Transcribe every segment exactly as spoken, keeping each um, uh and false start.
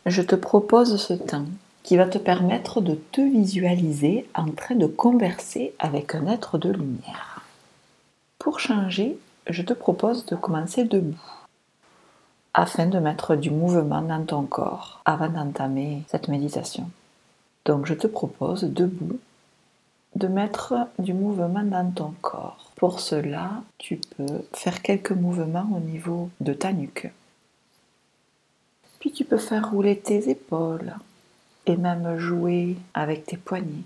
Je te propose ce temps qui va te permettre de te visualiser en train de converser avec un être de lumière. Pour changer, je te propose de commencer debout, afin de mettre du mouvement dans ton corps avant d'entamer cette méditation. Donc je te propose debout de mettre du mouvement dans ton corps. Pour cela, tu peux faire quelques mouvements au niveau de ta nuque. Puis tu peux faire rouler tes épaules et même jouer avec tes poignets.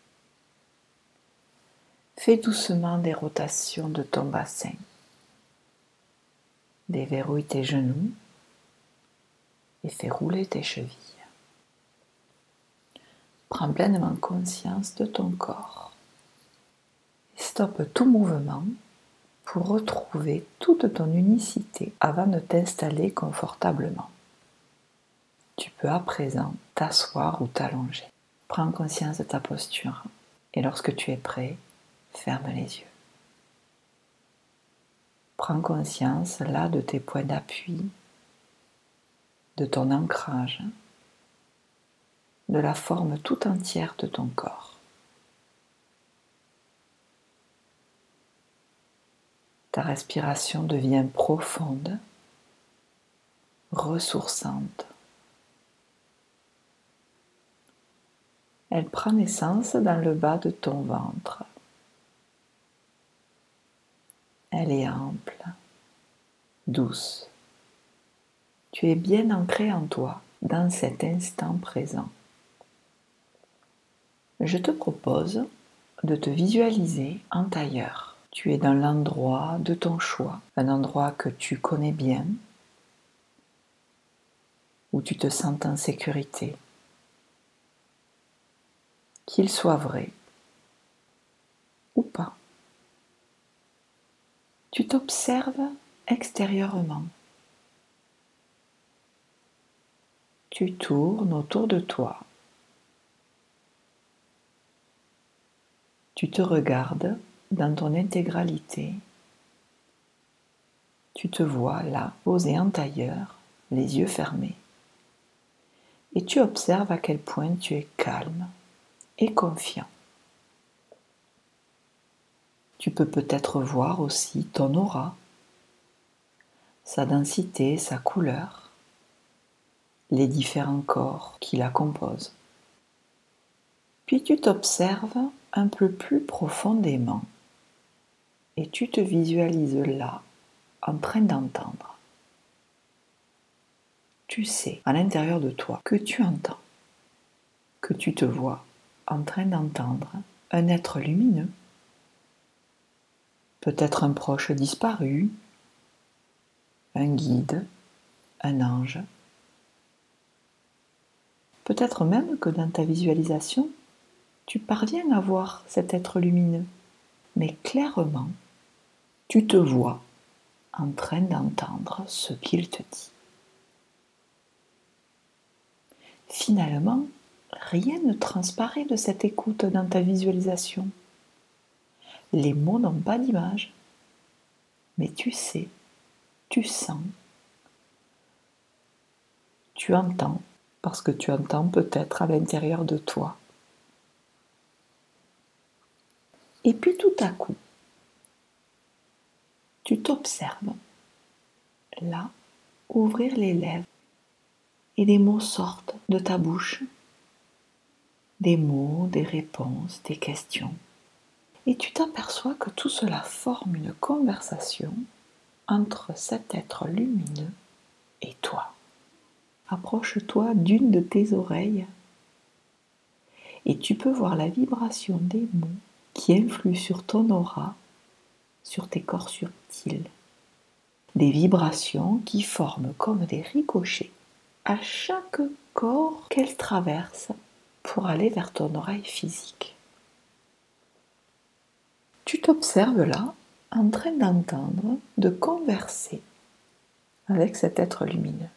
Fais doucement des rotations de ton bassin. Déverrouille tes genoux et fais rouler tes chevilles. Prends pleinement conscience de ton corps. Stoppe tout mouvement pour retrouver toute ton unicité avant de t'installer confortablement. Tu peux à présent t'asseoir ou t'allonger. Prends conscience de ta posture et lorsque tu es prêt, ferme les yeux. Prends conscience là de tes points d'appui, de ton ancrage, de la forme tout entière de ton corps. Ta respiration devient profonde, ressourçante. Elle prend naissance dans le bas de ton ventre. Elle est ample, douce. Tu es bien ancré en toi, dans cet instant présent. Je te propose de te visualiser en tailleur. Tu es dans l'endroit de ton choix, un endroit que tu connais bien, où tu te sens en sécurité. Qu'il soit vrai ou pas. Tu t'observes extérieurement. Tu tournes autour de toi. Tu te regardes dans ton intégralité. Tu te vois là, posé en tailleur, les yeux fermés. Et tu observes à quel point tu es calme et confiant. Tu peux peut-être voir aussi ton aura, sa densité, sa couleur, les différents corps qui la composent. Puis tu t'observes un peu plus profondément et tu te visualises là, en train d'entendre. Tu sais à l'intérieur de toi que tu entends, que tu te vois en train d'entendre un être lumineux, peut-être un proche disparu, un guide, un ange. Peut-être même que dans ta visualisation, tu parviens à voir cet être lumineux, mais clairement, tu te vois en train d'entendre ce qu'il te dit. Finalement, rien ne transparaît de cette écoute dans ta visualisation. Les mots n'ont pas d'image, mais tu sais, tu sens, tu entends, parce que tu entends peut-être à l'intérieur de toi. Et puis tout à coup, tu t'observes, là, ouvrir les lèvres, et des mots sortent de ta bouche. Des mots, des réponses, des questions. Et tu t'aperçois que tout cela forme une conversation entre cet être lumineux et toi. Approche-toi d'une de tes oreilles et tu peux voir la vibration des mots qui influent sur ton aura, sur tes corps subtils. Des vibrations qui forment comme des ricochets à chaque corps qu'elles traversent pour aller vers ton oreille physique. Tu t'observes là, en train d'entendre, de converser avec cet être lumineux.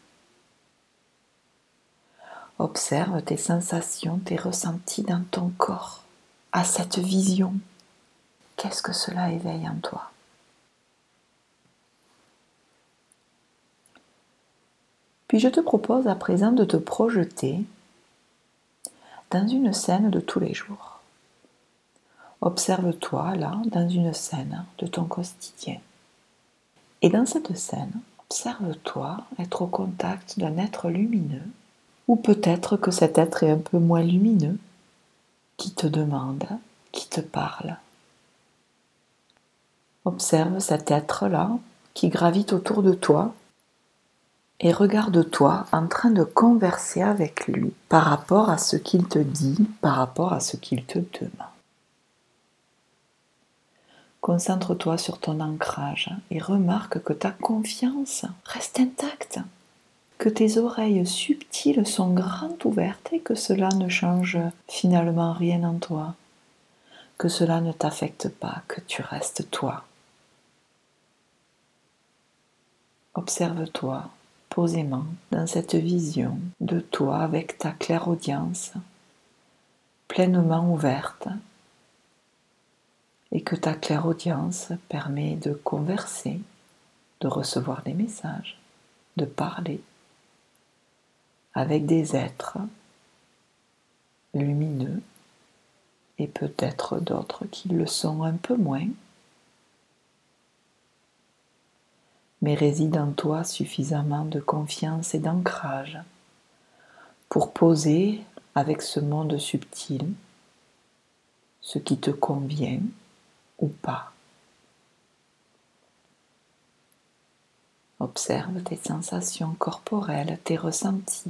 Observe tes sensations, tes ressentis dans ton corps, à cette vision. Qu'est-ce que cela éveille en toi ? Puis je te propose à présent de te projeter dans une scène de tous les jours. Observe-toi là, dans une scène de ton quotidien. Et dans cette scène, observe-toi être au contact d'un être lumineux, ou peut-être que cet être est un peu moins lumineux, qui te demande, qui te parle. Observe cet être-là qui gravite autour de toi et regarde-toi en train de converser avec lui par rapport à ce qu'il te dit, par rapport à ce qu'il te demande. Concentre-toi sur ton ancrage et remarque que ta confiance reste intacte, que tes oreilles subtiles sont grandes ouvertes et que cela ne change finalement rien en toi, que cela ne t'affecte pas, que tu restes toi. Observe-toi posément dans cette vision de toi avec ta clairaudience pleinement ouverte et que ta clairaudience permet de converser, de recevoir des messages, de parler avec des êtres lumineux et peut-être d'autres qui le sont un peu moins, mais réside en toi suffisamment de confiance et d'ancrage pour poser avec ce monde subtil ce qui te convient ou pas. Observe tes sensations corporelles, tes ressentis.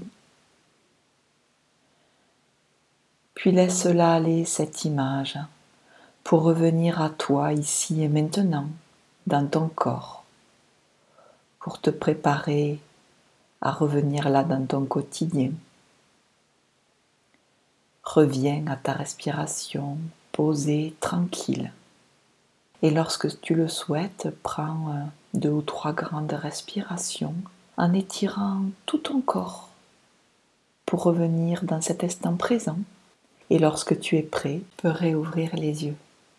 Puis laisse-la aller, cette image, pour revenir à toi ici et maintenant, dans ton corps, pour te préparer à revenir là dans ton quotidien. Reviens à ta respiration, posée, tranquille. Et lorsque tu le souhaites, prends deux ou trois grandes respirations en étirant tout ton corps pour revenir dans cet instant présent. Et lorsque tu es prêt, tu peux réouvrir les yeux.